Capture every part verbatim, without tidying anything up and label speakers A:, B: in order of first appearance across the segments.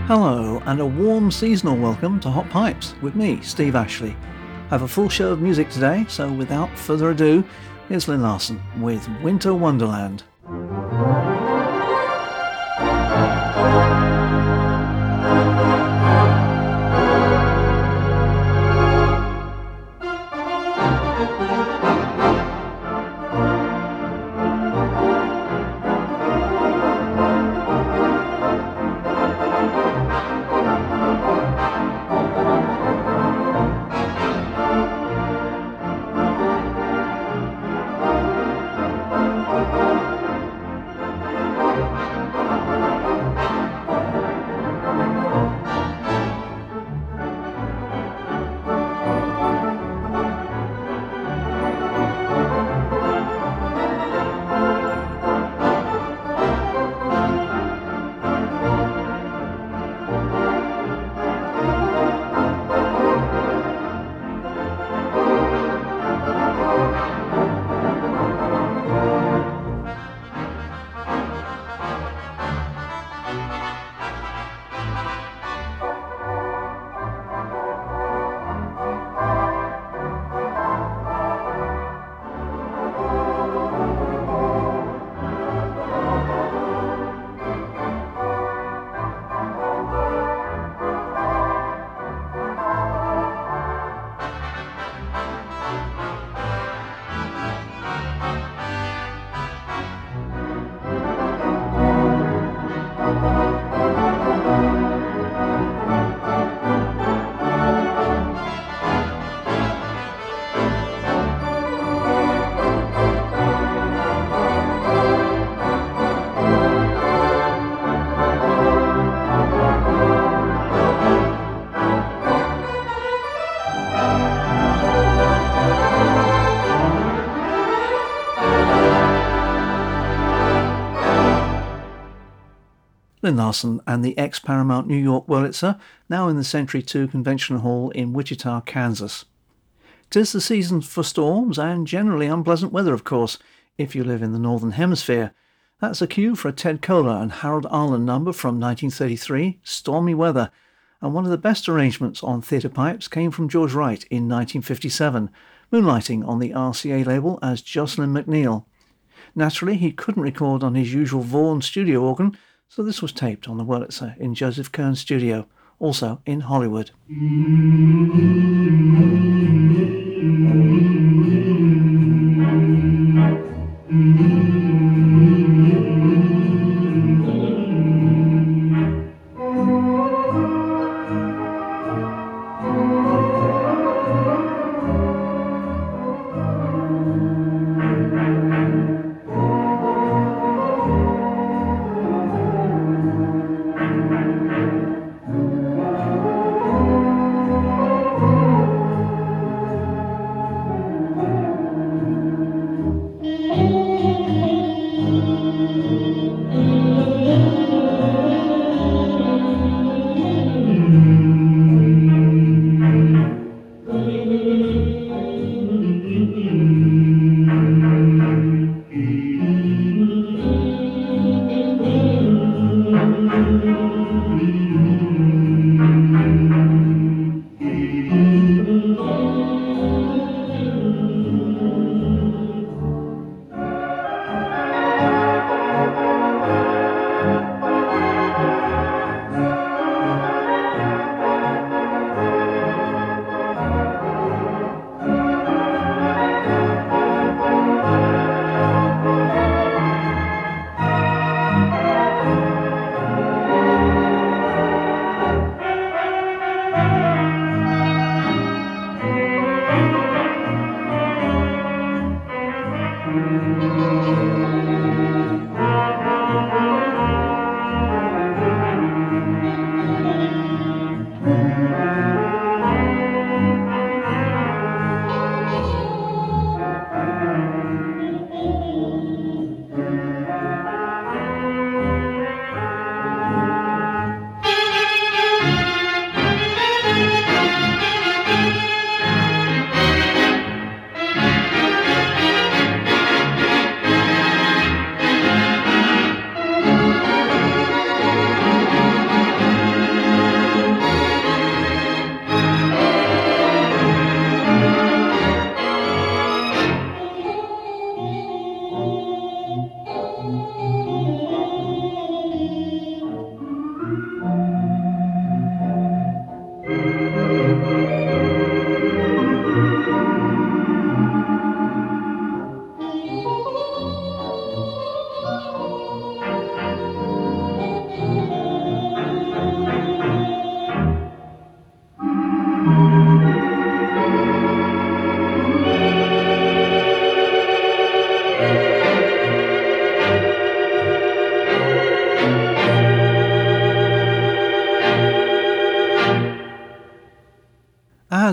A: Hello, and a warm seasonal welcome to Hot Pipes with me, Steve Ashley. I have a full show of music today, so without further ado, here's Lynn Larson with Winter Wonderland. Lynn Larson and the ex-Paramount New York Wurlitzer, now in the Century two Convention Hall in Wichita, Kansas. 'Tis the season for storms and generally unpleasant weather, of course, if you live in the Northern Hemisphere. That's a cue for a Ted Koehler and Harold Arlen number from nineteen thirty-three, Stormy Weather, and one of the best arrangements on Theatre Pipes came from George Wright in nineteen fifty-seven, moonlighting on the R C A label as Jocelyn McNeil. Naturally, he couldn't record on his usual Vaughan studio organ, so this was taped on the Wurlitzer in Joseph Kern's studio, also in Hollywood.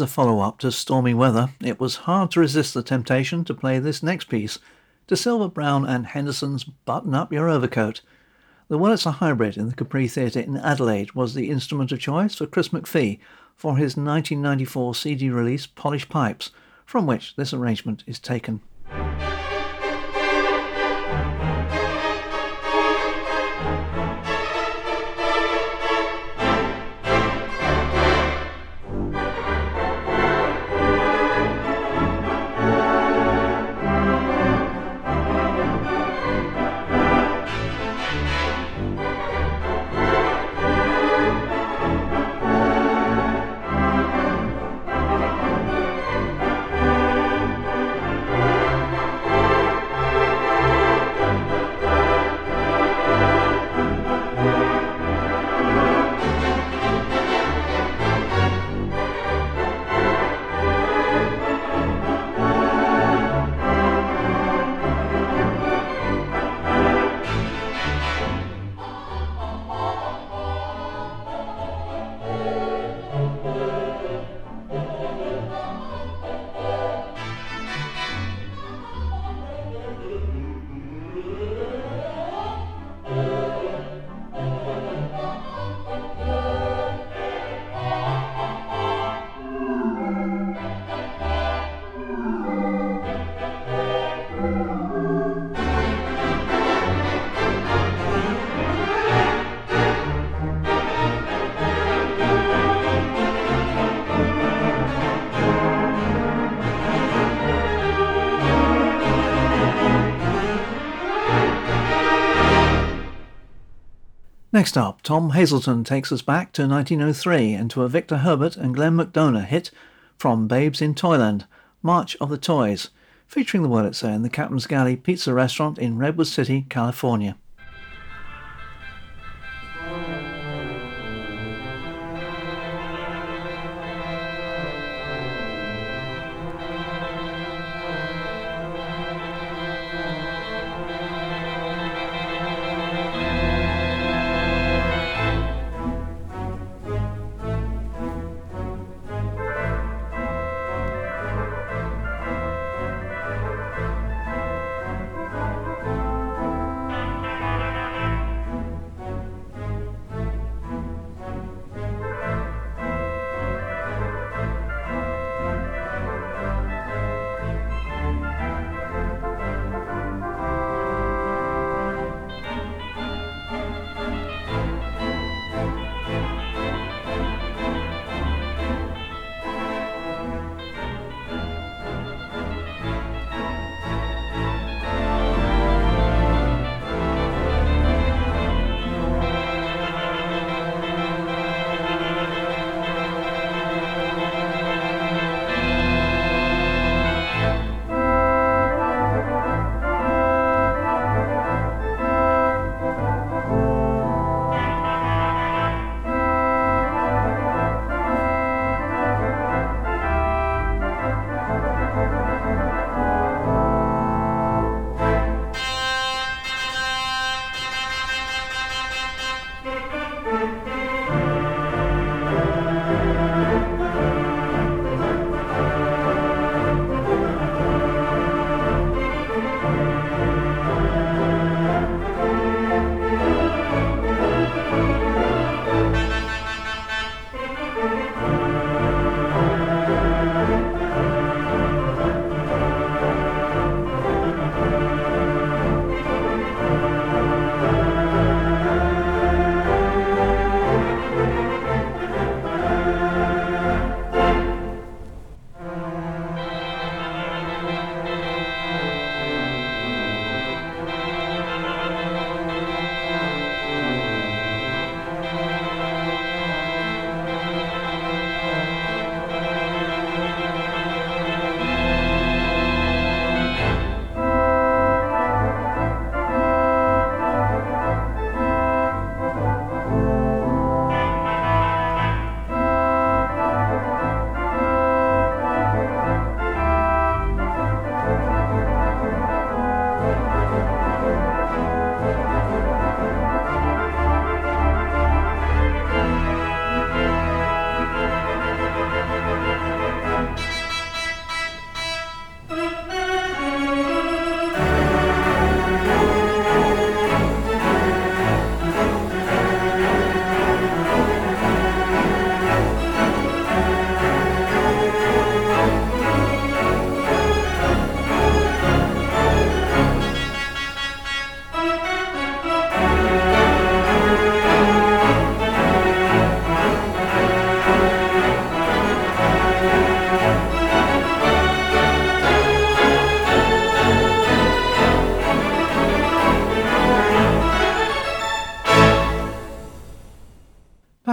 A: as a follow-up to Stormy Weather, it was hard to resist the temptation to play this next piece, De Silva, Brown and Henderson's Button Up Your Overcoat. The Wurlitzer Hybrid in the Capri Theatre in Adelaide was the instrument of choice for Chris McPhee for his nineteen ninety-four C D release Polished Pipes, from which this arrangement is taken. Next up, Tom Hazelton takes us back to nineteen oh three and to a Victor Herbert and Glenn McDonough hit from Babes in Toyland, March of the Toys, featuring the Wurlitzer in the Captain's Galley Pizza Restaurant in Redwood City, California.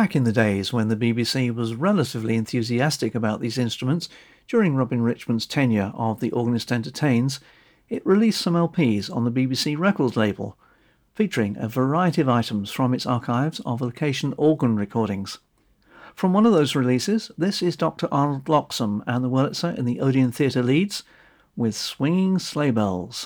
A: back in the days when the B B C was relatively enthusiastic about these instruments during Robin Richmond's tenure of The Organist Entertains, it released some L Ps on the B B C Records label, featuring a variety of items from its archives of location organ recordings. From one of those releases, this is Doctor Arnold Bloxham and the Wurlitzer in the Odeon Theatre Leeds with Swinging Sleigh Bells.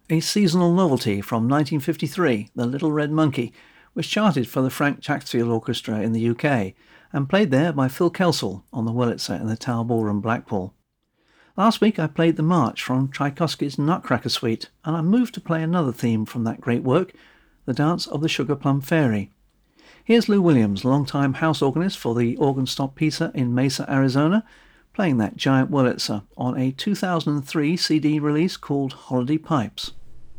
A: a seasonal novelty from nineteen fifty-three, The Little Red Monkey, was charted for the Frank Chatsfield Orchestra in the U K and played there by Phil Kelsall on the Wurlitzer in the Tower Ballroom, Blackpool. Last week I played the march from Tchaikovsky's Nutcracker Suite, and I moved to play another theme from that great work, the Dance of the Sugar Plum Fairy. Here's Lou Williams, longtime house organist for the Organ Stop Pisa in Mesa, Arizona, playing that giant Wurlitzer on a two thousand three C D release called Holiday Pipes.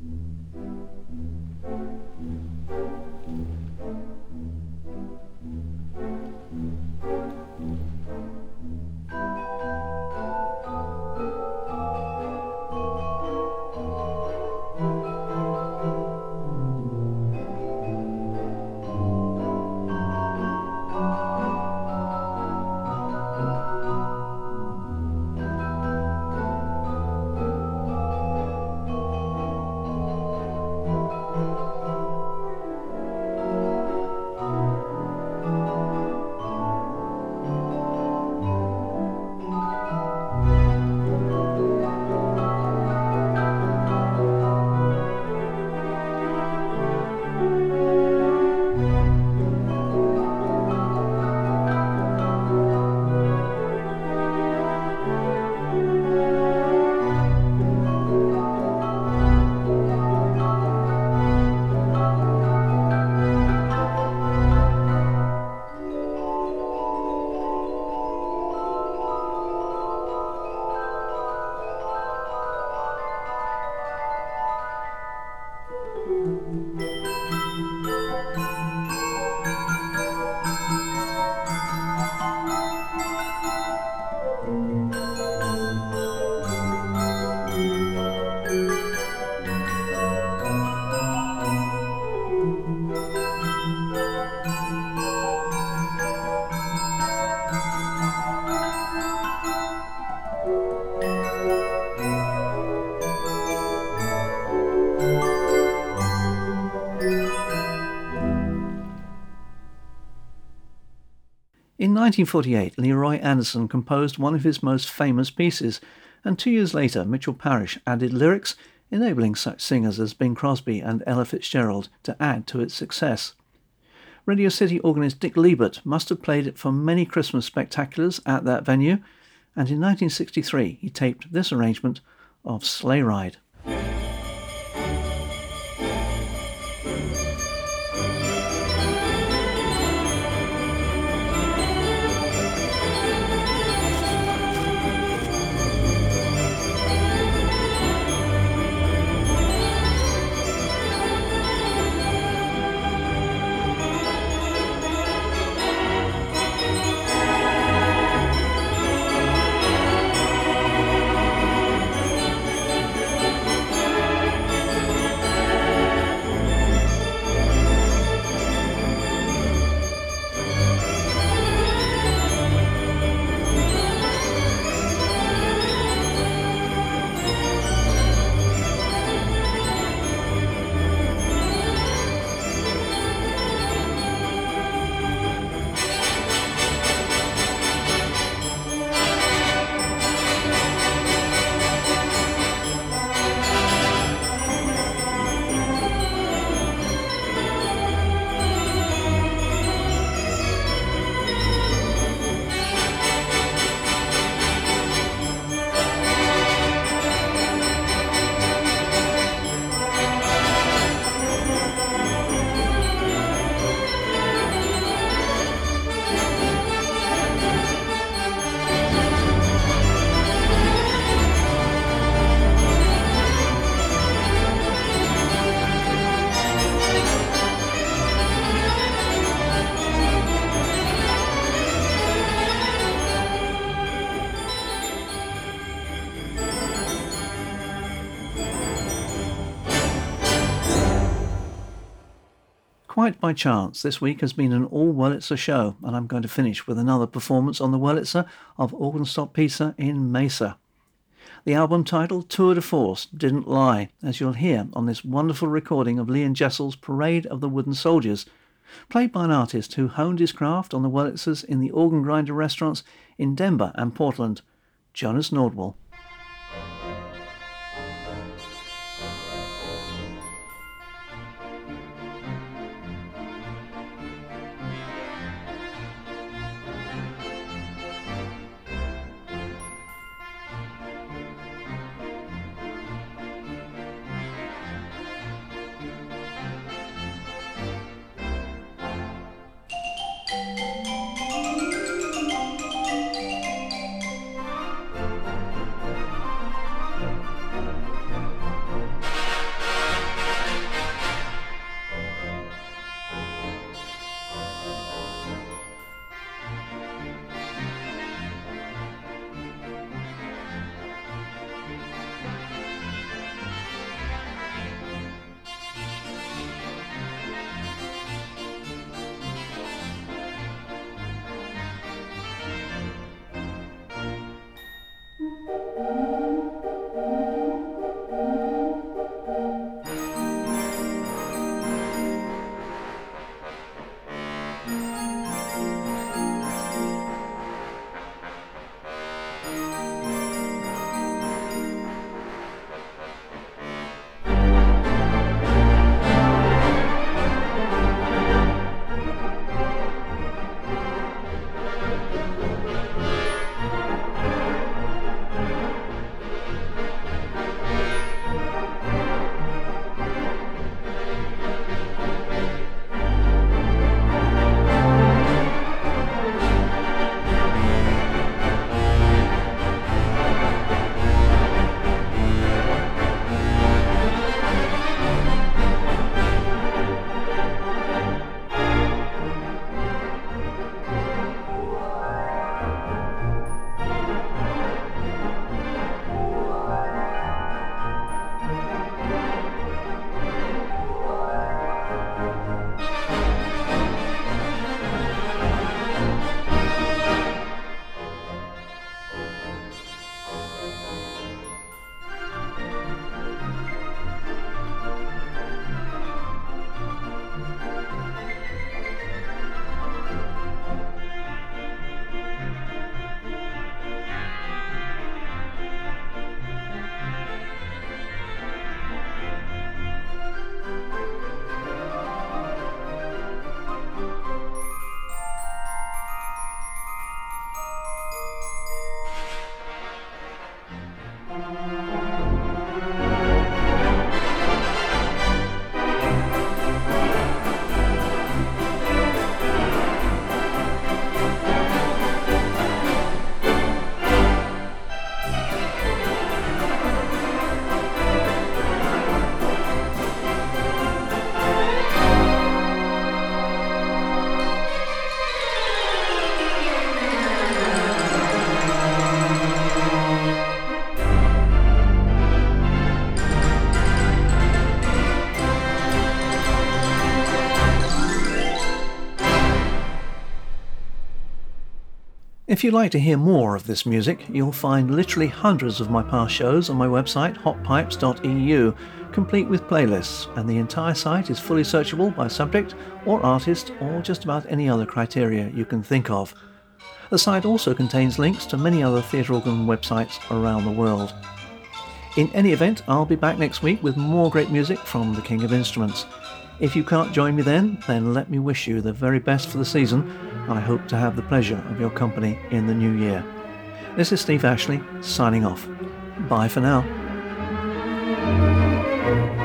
A: In nineteen forty-eight, Leroy Anderson composed one of his most famous pieces, and two years later Mitchell Parish added lyrics, enabling such singers as Bing Crosby and Ella Fitzgerald to add to its success. Radio City organist Dick Liebert must have played it for many Christmas spectaculars at that venue, and in nineteen sixty-three he taped this arrangement of Sleigh Ride. Quite by chance, this week has been an all-Wurlitzer show, and I'm going to finish with another performance on the Wurlitzer of Organ Stop Pisa in Mesa. The album title, Tour de Force, didn't lie, as you'll hear on this wonderful recording of Leon Jessel's Parade of the Wooden Soldiers, played by an artist who honed his craft on the Wurlitzers in the organ grinder restaurants in Denver and Portland, Jonas Nordwall. If you'd like to hear more of this music, you'll find literally hundreds of my past shows on my website hot pipes dot e u, complete with playlists, and the entire site is fully searchable by subject or artist or just about any other criteria you can think of. The site also contains links to many other theatre organ websites around the world. In any event, I'll be back next week with more great music from the King of Instruments. If you can't join me then, then let me wish you the very best for the season, and I hope to have the pleasure of your company in the new year. This is Steve Ashley, signing off. Bye for now.